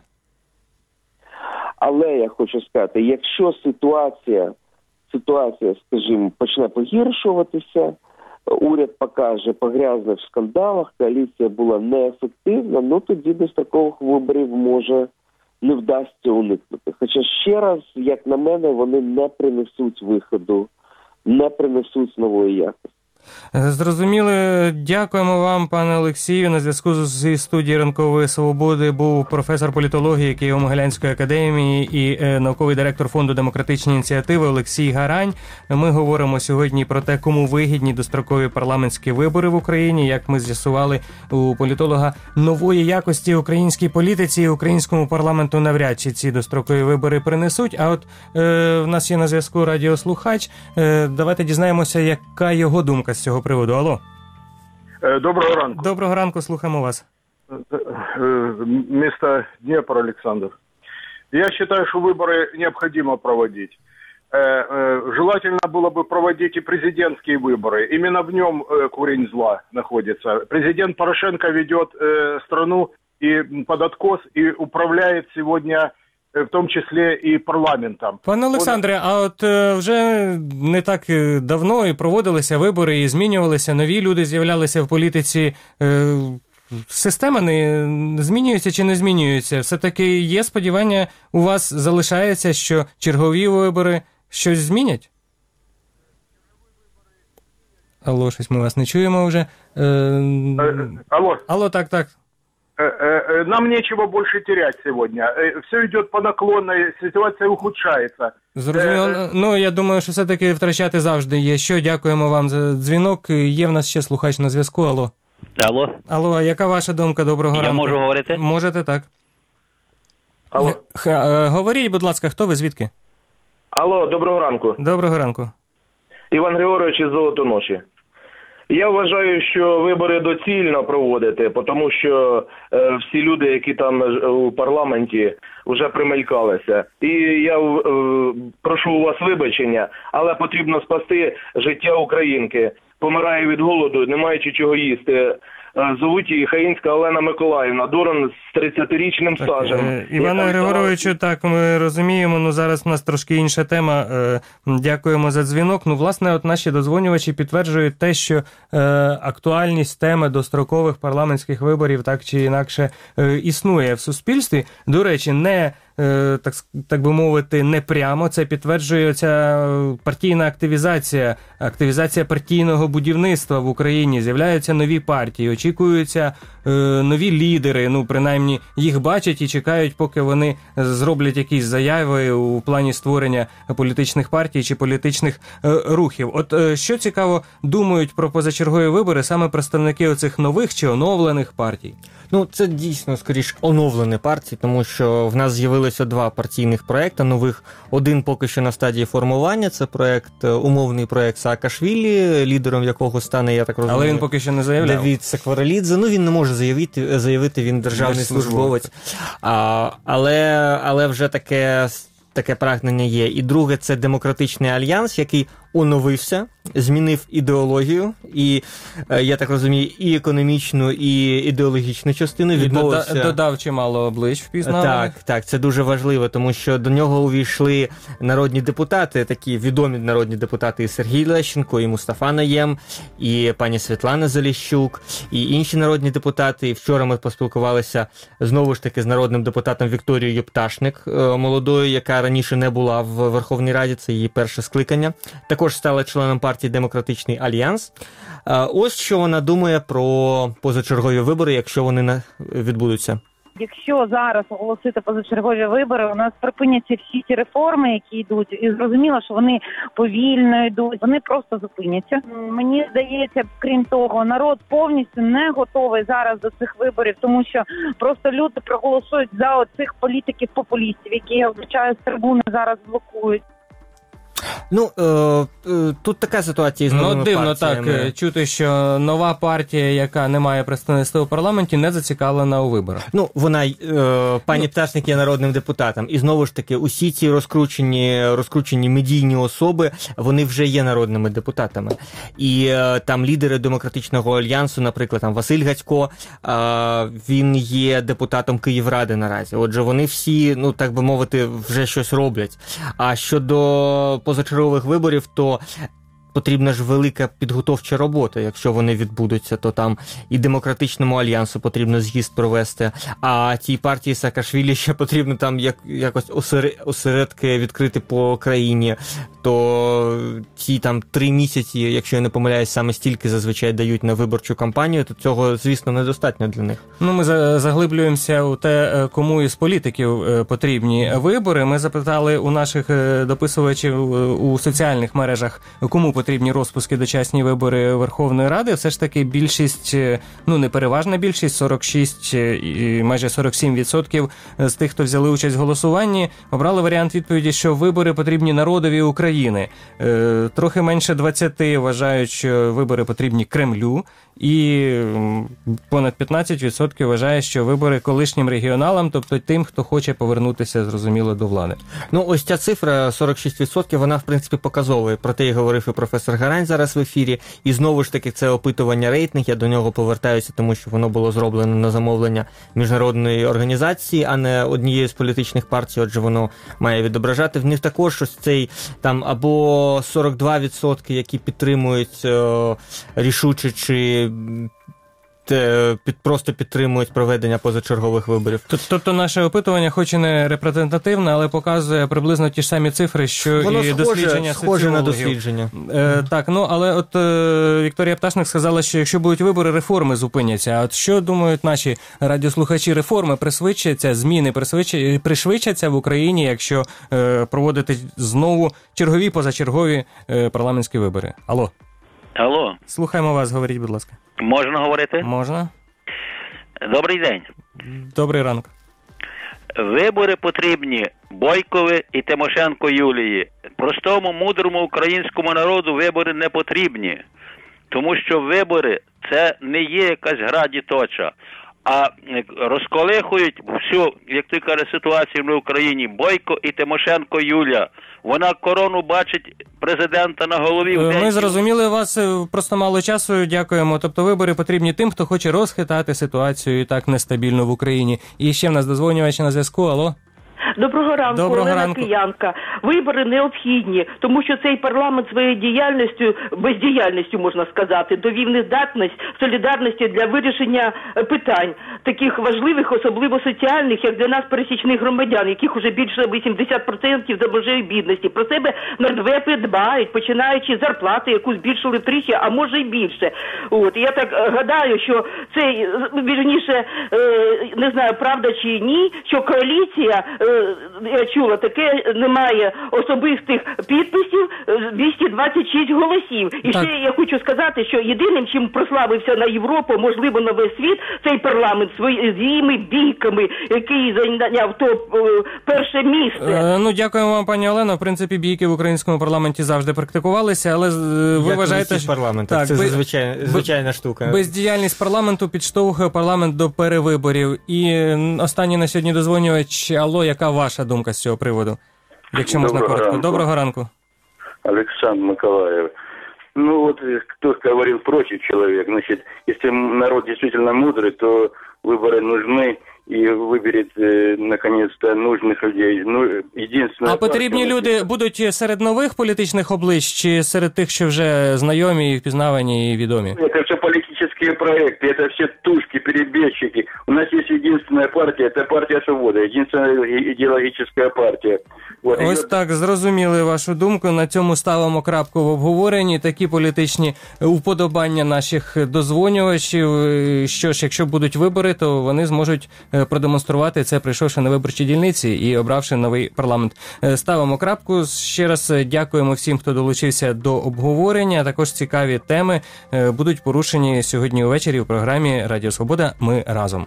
Але я хочу сказати, якщо ситуація, ситуація, скажімо, почне погіршуватися, уряд покаже, погрязне в скандалах, коаліція була неефективна, ну тоді дострокових виборів може не вдасться уникнути. Хоча, ще раз, як на мене, вони не принесуть виходу, не принесуть нової якості. Зрозуміло. Дякуємо вам, пане Олексію. На зв'язку зі студією «Ранкової свободи» був професор політології Києво-Могилянської академії і е, науковий директор Фонду демократичні ініціативи Олексій Гарань. Ми говоримо сьогодні про те, кому вигідні дострокові парламентські вибори в Україні. Як ми з'ясували у політолога, нової якості українській політиці і українському парламенту навряд чи ці дострокові вибори принесуть. А от е, в нас є на зв'язку радіослухач. Е, давайте дізнаємося, яка його думка з цього приводу. Алло. Доброго ранку. Доброго ранку, слухаємо вас. Место Днепр, Александр. Я считаю, что выборы необходимо проводить. Желательно было бы проводить и президентские выборы. Именно в нем корень зла находится. Президент Порошенко ведет страну и под откос, и управляет сегодня в тому числі і парламентом. Пане Олександре, а от е, вже не так давно і проводилися вибори, і змінювалися, нові люди з'являлися в політиці. Е, система не змінюється чи не змінюється? Все-таки є сподівання, у вас залишається, що чергові вибори щось змінять? Алло, щось ми вас не чуємо вже. Е, е, алло. Алло, так, так. Нам нечего больше терять сегодня. Все идет по наклонной, ситуация ухудшается. Зрозуміло. Ну, я думаю, що все-таки втрачати завжди є що. Дякуємо вам за дзвінок. Є в нас ще слухач на зв'язку. Алло. Алло. Алло, а яка ваша думка? Доброго я ранку. Я можу говорити? Можете, так. Алло. Х, говоріть, будь ласка, хто ви, звідки? Алло, доброго ранку. Доброго ранку. Іван Григорович із Золотоноші. Я вважаю, що вибори доцільно проводити, тому що е, всі люди, які там у парламенті, вже примелькалися. І я е, прошу у вас вибачення, але потрібно спасти життя українки. Помирає від голоду, не маючи чого їсти. Зовуть її Хаїнська Олена Миколаївна, Дорон з тридцятирічним стажем. Е, Іване Григоровичу, так, ми розуміємо, ну зараз у нас трошки інша тема. Е, дякуємо за дзвінок. Ну, власне, от наші дозвонювачі підтверджують те, що е, актуальність теми дострокових парламентських виборів так чи інакше е, існує в суспільстві. До речі, не Так, так би мовити, не прямо. Це підтверджує ця партійна активізація, активізація партійного будівництва в Україні. З'являються нові партії, очікуються е, нові лідери, ну, принаймні, їх бачать і чекають, поки вони зроблять якісь заяви у плані створення політичних партій чи політичних е, рухів. От е, що цікаво думають про позачергові вибори саме представники оцих нових чи оновлених партій? Ну, це дійсно, скоріш, оновлені партії, тому що в нас з'явилося два партійних проекти нових. Один поки що на стадії формування, це проект, умовний проект Саакашвілі, лідером якого стане, я так розумію, але він поки що не заявляв. Давід Сакварелідзе. Ну, він не може заявити, заявити він державний службовець. А, але, але вже таке... Таке прагнення є. І друге, це демократичний альянс, який оновився, змінив ідеологію, і, я так розумію, і економічну, і ідеологічну частину. Відмовився... І додав чимало облич впізнаваних. Так, так, це дуже важливо, тому що до нього увійшли народні депутати, такі відомі народні депутати, і Сергій Лещенко, і Мустафа Наєм, і пані Світлана Заліщук, і інші народні депутати. І вчора ми поспілкувалися знову ж таки з народним депутатом Вікторією Пташник, молодою, яка раніше не була в Верховній Раді, це її перше скликання. Також стала членом партії «Демократичний альянс». Ось що вона думає про позачергові вибори, якщо вони відбудуться. Якщо зараз оголосити позачергові вибори, у нас припиняться всі ті реформи, які йдуть, і зрозуміло, що вони повільно йдуть, вони просто зупиняться. Мені здається, крім того, народ повністю не готовий зараз до цих виборів, тому що просто люди проголосують за оцих політиків-популістів, які, я вбачаю, з трибуни зараз блокують. Ну, е, е, тут така ситуація з новими ну, дивно партіями. так чути, що нова партія, яка не має представництва у парламенті, не зацікавлена у виборах. Ну, вона, е, пані ну, Пташник є народним депутатом. І знову ж таки, усі ці розкручені, розкручені медійні особи, вони вже є народними депутатами. І е, там лідери Демократичного альянсу, наприклад, там Василь Гацько, е, він є депутатом Київради наразі. Отже, вони всі, ну, так би мовити, вже щось роблять. А щодо позачергових виборів, то потрібна ж велика підготовча робота. Якщо вони відбудуться, то там і Демократичному альянсу потрібно з'їзд провести, а тій партії Саакашвілі ще потрібно там як, якось осередки відкрити по країні. То ті там три місяці, якщо я не помиляюсь, саме стільки зазвичай дають на виборчу кампанію, то цього, звісно, недостатньо для них. Ну, ми заглиблюємося у те, кому із політиків потрібні вибори. Ми запитали у наших дописувачів у соціальних мережах, кому потрібні розпуски дочасні вибори Верховної Ради. Все ж таки більшість, ну не переважна більшість, сорок шість, майже сорок сім відсотків з тих, хто взяли участь в голосуванні, обрали варіант відповіді, що вибори потрібні народові України. Трохи менше двадцять вважають, що вибори потрібні Кремлю, і понад п'ятнадцять відсотків вважає, що вибори колишнім регіоналам, тобто тим, хто хоче повернутися, зрозуміло, до влади. Ну, ось ця цифра, сорок шість відсотків, вона, в принципі, показовує. Про те і говорив і професор Гарань зараз в ефірі. І знову ж таки, це опитування рейтинг. Я до нього повертаюся, тому що воно було зроблено на замовлення міжнародної організації, а не однієї з політичних партій. Отже, воно має відображати. В них також ось цей там або сорок два відсотки, які підтримують е, рішуче чи під, просто підтримують проведення позачергових виборів. Тобто наше опитування, хоч і не репрезентативне, але показує приблизно ті ж самі цифри, що воно і схоже, дослідження схоже на дослідження. Е, так, ну, але от е, Вікторія Пташник сказала, що якщо будуть вибори, реформи зупиняться. А от що думають наші радіослухачі? Реформи пришвидшаться, зміни пришвидшаться в Україні, якщо е, проводити знову чергові, позачергові е, парламентські вибори? Алло. Алло. Слухаємо вас, говоріть, будь ласка. Можна говорити? Можна. Добрий день. Добрий ранок. вибори потрібні Бойкові і Тимошенко Юлії. Простому, мудрому українському народу вибори не потрібні. Тому що вибори – це не є якась гра діточа. А розколихують всю, як ти кажеш, ситуацію в Україні Бойко і Тимошенко Юля. Вона корону бачить президента на голові. Ми зрозуміли вас, просто мало часу, дякуємо. Тобто вибори потрібні тим, хто хоче розхитати ситуацію і так нестабільно в Україні. І ще в нас дозвонювач на зв'язку, алло. Доброго ранку, Доброго Олена ранку. Киянка. Вибори необхідні, тому що цей парламент своєю діяльністю, бездіяльністю, можна сказати, довів нездатність солідарності для вирішення питань, таких важливих, особливо соціальних, як для нас, пересічних громадян, яких уже більше вісімдесят відсотків за межею бідності. Про себе нардепи дбають, починаючи з зарплати, яку збільшили втричі, а може й більше. От, я так гадаю, що це, вірніше, не знаю, правда чи ні, що коаліція, я чула, таке, немає особистих підписів, двісті двадцять шість голосів. І так. Ще я хочу сказати, що єдиним, чим прославився на Європу, можливо, на весь світ, цей парламент своїми бійками, який зайняв то перше місце. Е, ну, дякуємо вам, пані Олено. В принципі, бійки в українському парламенті завжди практикувалися, але ви Як вважаєте, що парламент, це без... звичайна, звичайна штука. Бездіяльність парламенту підштовхує парламент до перевиборів. І останній на сьогодні дозвонювач, алло, яка ваша думка з цього приводу? Якщо можна Доброго коротко. ранку. Доброго ранку. Александр Николаев. Ну вот, кто говорил против человек, значит, если народ действительно мудрый, то выборы нужны и выберет, э, наконец-то, нужных людей. Ну, единственное... А потрібні люди будуть серед нових політичних облич чи серед тих, що вже знайомі, впізнавані і відомі? Это все политические проекты, это все тушки, перебежчики. У нас есть единственная партия, это партия Свобода, единственная идеологическая партия. Вот. Ось так, зрозуміли вашу думку. На цьому ставимо крапку в обговоренні. Такі політичні уподобання наших дозвонювачів. Що ж, якщо будуть вибори, то вони зможуть продемонструвати це, прийшовши на виборчі дільниці і обравши новий парламент. Ставимо крапку. Ще раз дякуємо всім, хто долучився до обговорення. Також цікаві теми будуть порушені сьогодні увечері в програмі «Радіо Свобода. Ми разом».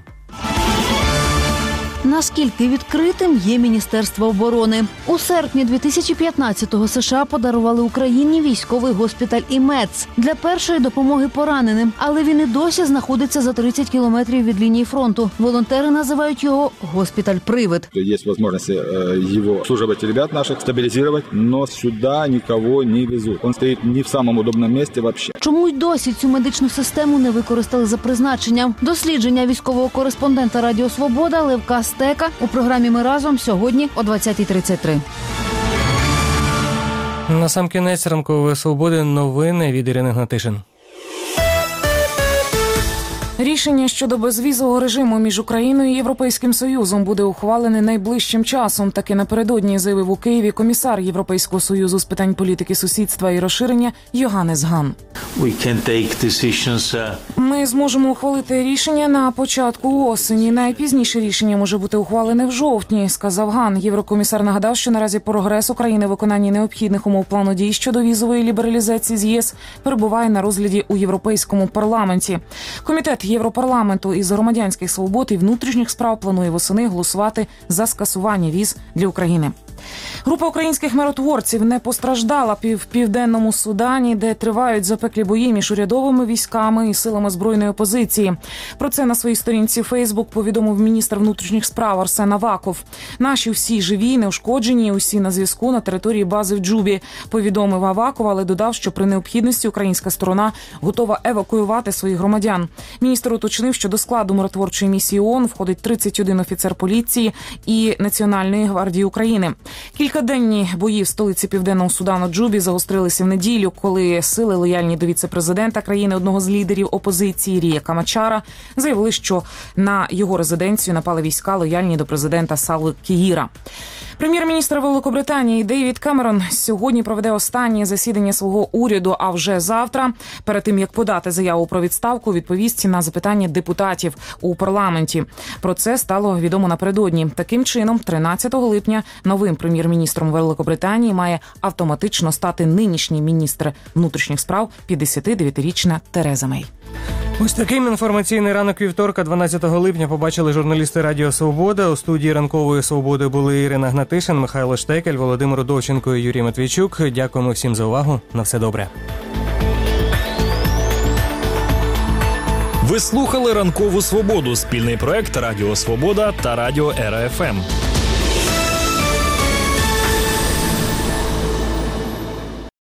Наскільки відкритим є Міністерство оборони? У серпні дві тисячі п'ятнадцятого США подарували Україні військовий госпіталь ІМЕЦ для першої допомоги пораненим, але він і досі знаходиться за тридцять кілометрів від лінії фронту. Волонтери називають його «госпіталь-привид». Є можливість його обслуживать ребят наших, стабілізувати, але сюди нікого не везуть. Він стоїть не в самому удобному місці взагалі. Чому й досі цю медичну систему не використали за призначенням? Дослідження військового кореспондента Радіо Свобода Левка Стека у програмі «Ми разом» сьогодні о двадцятій тридцять три. Насамкінець ранкової свободи новини від Ірини Гнатишин. Рішення щодо безвізового режиму між Україною і Європейським Союзом буде ухвалене найближчим часом. Таки напередодні заявив у Києві комісар Європейського Союзу з питань політики сусідства і розширення Йоганнес Ган. Ми зможемо ухвалити рішення на початку осені. Найпізніше рішення може бути ухвалене в жовтні, сказав Ган. Єврокомісар нагадав, що наразі прогрес України в виконанні необхідних умов плану дій щодо візової лібералізації з ЄС перебуває на розгляді у Європейському парламенті. Комітет Європарламенту із громадянських свобод і внутрішніх справ планує восени голосувати за скасування віз для України. Група українських миротворців не постраждала в Південному Судані, де тривають запеклі бої між урядовими військами і силами збройної опозиції. Про це на своїй сторінці Фейсбук повідомив міністр внутрішніх справ Арсен Аваков. Наші всі живі, неушкоджені, усі на зв'язку на території бази в Джубі, повідомив Аваков, але додав, що при необхідності українська сторона готова евакуювати своїх громадян. Міністр уточнив, що до складу миротворчої місії ООН входить тридцять один офіцер поліції і Національної гвардії України. Кількаденні бої в столиці Південного Судану Джубі загострилися в неділю, коли сили, лояльні до віце-президента країни, одного з лідерів опозиції Рієка Мачара, заявили, що на його резиденцію напали війська, лояльні до президента Салви Кіїра. Прем'єр-міністр Великобританії Девід Кемерон сьогодні проведе останнє засідання свого уряду, а вже завтра, перед тим, як подати заяву про відставку, відповість на запитання депутатів у парламенті. Про це стало відомо напередодні. Таким чином, тринадцятого липня новим прем'єр-міністром Великобританії має автоматично стати нинішній міністр внутрішніх справ п'ятдесятидевятирічна Тереза Мей. Ось таким інформаційний ранок вівторка, дванадцятого липня, побачили журналісти Радіо Свобода. У студії Ранкової Свободи були Ірина Гнатишин, Михайло Штекель, Володимир Удовченко і Юрій Матвійчук. Дякуємо всім за увагу. На все добре. Ви слухали Ранкову Свободу, спільний проект Радіо Свобода та Радіо Ера еф ем.